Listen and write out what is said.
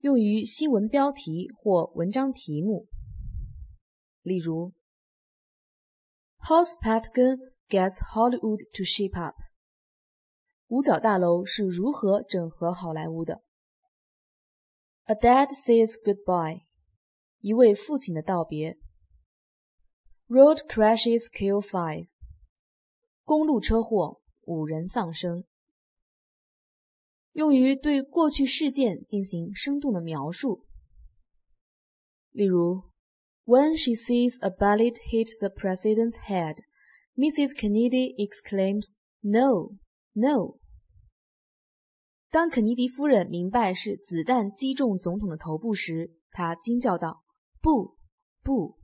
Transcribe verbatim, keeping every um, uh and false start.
用于新闻标题或文章题目。例如 How's Pentagon gets Hollywood to shape up? 五角大楼是如何整合好莱坞的？ A dad says goodbye. 一位父亲的道别。Road crashes kill five. 公路车祸，五人丧生。用于对过去事件进行生动的描述。例如 When she sees a bullet hit the president's head, Missus Kennedy exclaims, No, no. 当肯尼迪夫人明白是子弹击中总统的头部时，她惊叫道：不，不。